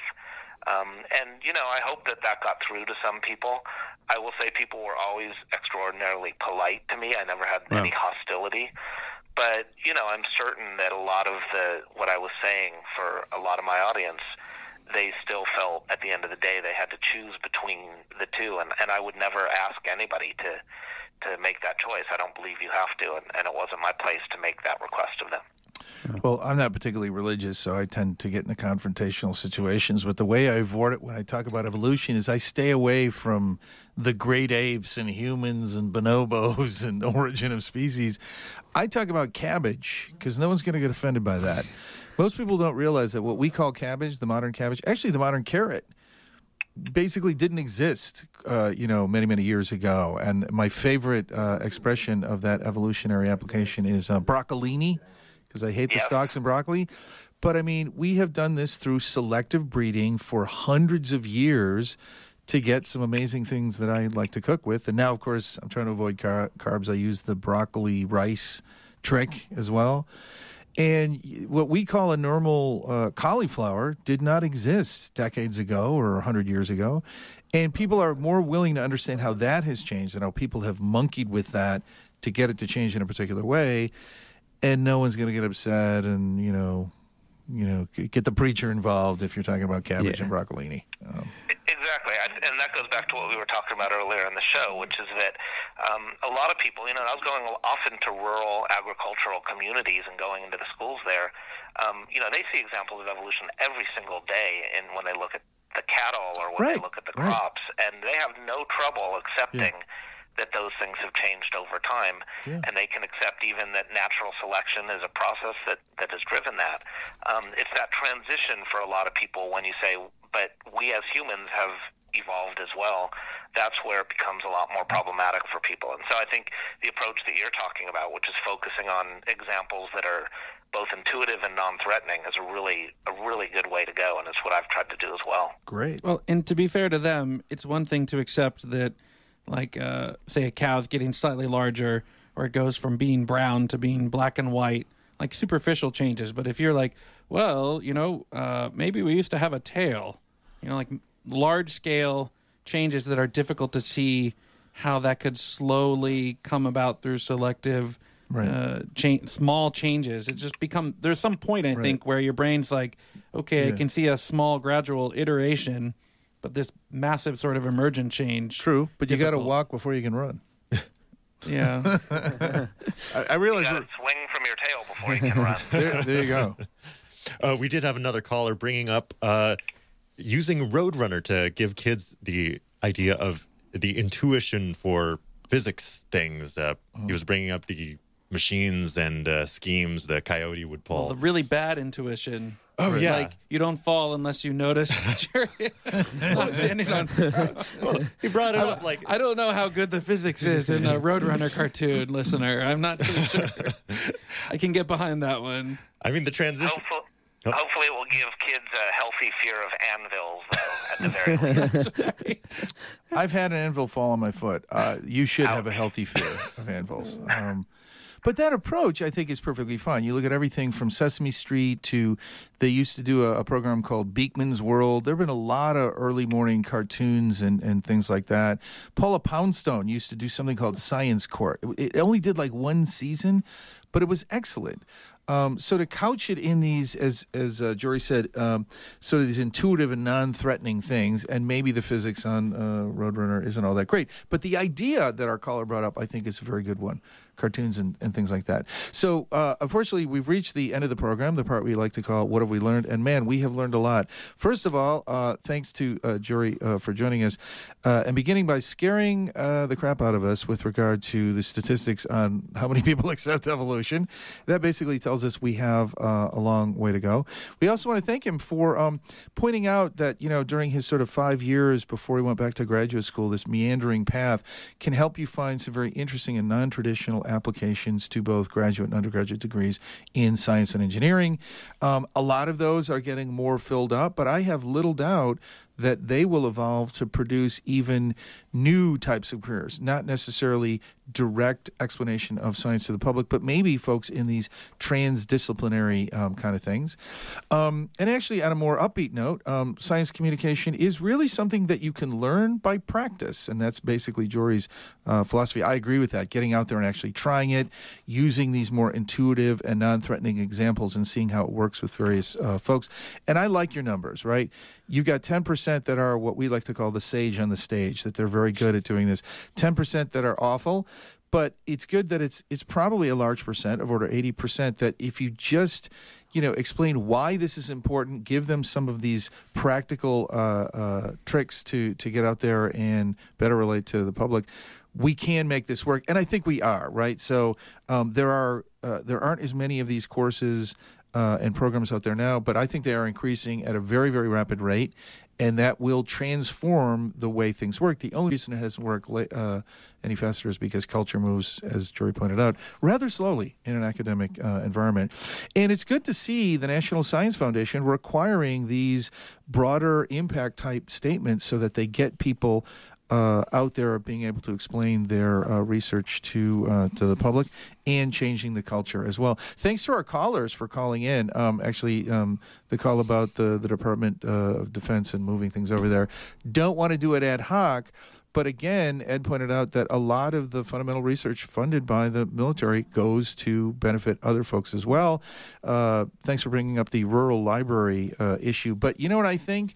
I hope that got through to some people. I will say people were always extraordinarily polite to me. I never had any hostility. But, I'm certain that a lot of what I was saying for a lot of my audience, they still felt at the end of the day they had to choose between the two. And I would never ask anybody to make that choice. I don't believe you have to. And it wasn't my place to make that request of them. Well, I'm not particularly religious, so I tend to get into confrontational situations. But the way I avoid it when I talk about evolution is I stay away from the great apes and humans and bonobos and origin of species. I talk about cabbage because no one's going to get offended by that. Most people don't realize that what we call cabbage, the modern cabbage, actually the modern carrot, basically didn't exist, many, many years ago. And my favorite expression of that evolutionary application is broccolini, because I hate the stalks in broccoli. But, I mean, we have done this through selective breeding for hundreds of years to get some amazing things that I like to cook with. And now, of course, I'm trying to avoid carbs. I use the broccoli rice trick as well. And what we call a normal cauliflower did not exist decades ago or 100 years ago. And people are more willing to understand how that has changed and how people have monkeyed with that to get it to change in a particular way. And no one's going to get upset and, get the preacher involved if you're talking about cabbage and broccolini. Exactly. And that goes back to what we were talking about earlier in the show, which is that a lot of people, I was going often to rural agricultural communities and going into the schools there. They see examples of evolution every single day when they look at the cattle or when they look at the crops, and they have no trouble accepting that those things have changed over time, and they can accept even that natural selection is a process that has driven that. It's that transition for a lot of people when you say, but we as humans have evolved as well. That's where it becomes a lot more problematic for people. And so I think the approach that you're talking about, which is focusing on examples that are both intuitive and non-threatening, is a really good way to go, and it's what I've tried to do as well. Great. Well, and to be fair to them, it's one thing to accept that, say a cow's getting slightly larger, or it goes from being brown to being black and white, like superficial changes. But if you're like, well, maybe we used to have a tail, like large scale changes that are difficult to see how that could slowly come about through selective small changes. It just there's some point, I think, where your brain's like, okay, I can see a small gradual iteration, but this massive sort of emergent change. True, but you got to walk before you can run. Yeah. I realize you got to swing from your tail before you can run. There you go. We did have another caller bringing up using Roadrunner to give kids the idea of the intuition for physics things. He was bringing up the machines and schemes the coyote would pull. Well, the really bad intuition. Oh, yeah. Like, you don't fall unless you notice that you're standing on. Well, he brought it up like... I don't know how good the physics is in a Roadrunner cartoon, listener. I'm not too sure. I can get behind that one. I mean, the transition... Hopefully it will give kids a healthy fear of anvils, though, at the very least. That's right. I've had an anvil fall on my foot. You should have a healthy fear of anvils. But that approach, I think, is perfectly fine. You look at everything from Sesame Street to they used to do a program called Beakman's World. There have been a lot of early morning cartoons and things like that. Paula Poundstone used to do something called Science Court. It only did like one season, but it was excellent. So to couch it in these, as Jory said, sort of these intuitive and non-threatening things, and maybe the physics on Roadrunner isn't all that great, but the idea that our caller brought up, I think, is a very good one. Cartoons and things like that. So, unfortunately, we've reached the end of the program, the part we like to call What Have We Learned? And, man, we have learned a lot. First of all, thanks to Jory for joining us, and beginning by scaring the crap out of us with regard to the statistics on how many people accept evolution. That basically tells us we have a long way to go. We also want to thank him for pointing out that, during his sort of 5 years before he went back to graduate school, this meandering path can help you find some very interesting and non-traditional applications to both graduate and undergraduate degrees in science and engineering. A lot of those are getting more filled up, but I have little doubt that they will evolve to produce even new types of careers, not necessarily direct explanation of science to the public, but maybe folks in these transdisciplinary kind of things. And actually, on a more upbeat note, science communication is really something that you can learn by practice, and that's basically Jory's philosophy. I agree with that, getting out there and actually trying it, using these more intuitive and non-threatening examples and seeing how it works with various folks. And I like your numbers, right? You've got 10% that are what we like to call the sage on the stage, that they're very good at doing this. 10% that are awful, but it's good that it's probably a large percent, of order 80%, that if you just explain why this is important, give them some of these practical tricks to get out there and better relate to the public, we can make this work. And I think we are, right? So there aren't as many of these courses and programs out there now, but I think they are increasing at a very, very rapid rate, and that will transform the way things work. The only reason it hasn't worked any faster is because culture moves, as Jory pointed out, rather slowly in an academic environment. And it's good to see the National Science Foundation requiring these broader impact type statements so that they get people out there being able to explain their research to the public and changing the culture as well. Thanks to our callers for calling in. The call about the Department of Defense and moving things over there. Don't want to do it ad hoc, but again, Ed pointed out that a lot of the fundamental research funded by the military goes to benefit other folks as well. Thanks for bringing up the rural library issue. But you know what I think?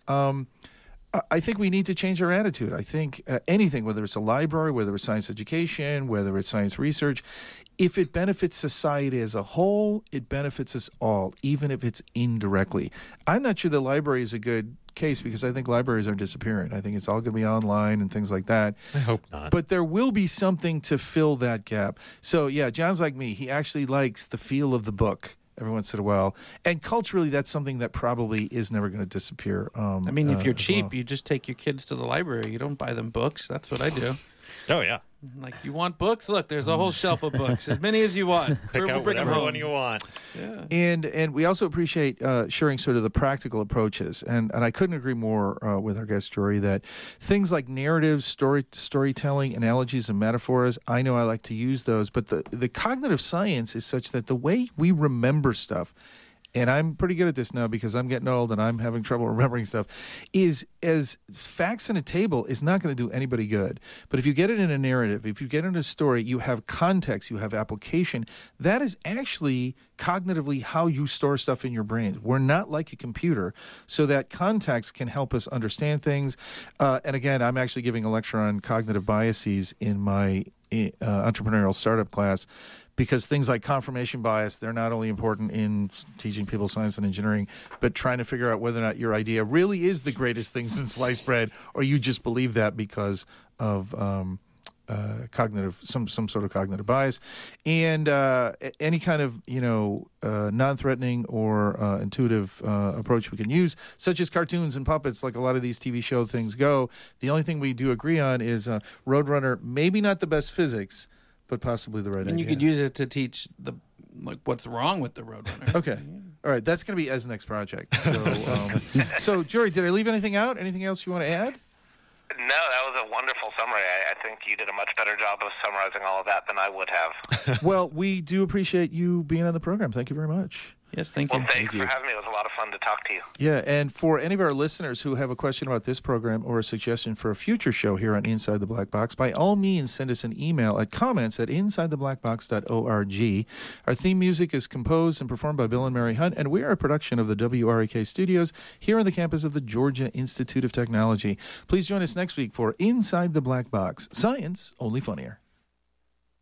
I think we need to change our attitude. I think anything, whether it's a library, whether it's science education, whether it's science research, if it benefits society as a whole, it benefits us all, even if it's indirectly. I'm not sure the library is a good case because I think libraries are disappearing. I think it's all going to be online and things like that. I hope not. But there will be something to fill that gap. So, yeah, John's like me. He actually likes the feel of the book every once in a while. And culturally, that's something that probably is never going to disappear. If you're cheap, you just take your kids to the library. You don't buy them books. That's what I do. Oh, yeah. Like, you want books? Look, there's a whole shelf of books, as many as you want. Pick out whatever one you want. Yeah. And we also appreciate sharing sort of the practical approaches. And I couldn't agree more with our guest, Jory, that things like narratives, storytelling, analogies, and metaphors, I know I like to use those, but the cognitive science is such that the way we remember stuff, and I'm pretty good at this now because I'm getting old and I'm having trouble remembering stuff, is as facts in a table is not going to do anybody good. But if you get it in a narrative, if you get it in a story, you have context, you have application. That is actually cognitively how you store stuff in your brain. We're not like a computer, so that context can help us understand things. And again, I'm actually giving a lecture on cognitive biases in my entrepreneurial startup class, because things like confirmation bias, they're not only important in teaching people science and engineering, but trying to figure out whether or not your idea really is the greatest thing since sliced bread, or you just believe that because of cognitive, some sort of cognitive bias, and any kind of non-threatening or intuitive approach we can use, such as cartoons and puppets, like a lot of these TV show things go. The only thing we do agree on is Roadrunner, maybe not the best physics, but possibly the right idea. And you could use it to teach what's wrong with the Roadrunner. Okay. All right. That's going to be Ed's next project. So, Jory, did I leave anything out? Anything else you want to add? No, that was a wonderful summary. I think you did a much better job of summarizing all of that than I would have. Well, we do appreciate you being on the program. Thank you very much. Yes, thank you. Well, thanks for having me. It was a lot of fun to talk to you. Yeah, and for any of our listeners who have a question about this program or a suggestion for a future show here on Inside the Black Box, by all means, send us an email at comments@insidetheblackbox.org. Our theme music is composed and performed by Bill and Mary Hunt, and we are a production of the WREK studios here on the campus of the Georgia Institute of Technology. Please join us next week for Inside the Black Box. Science only funnier.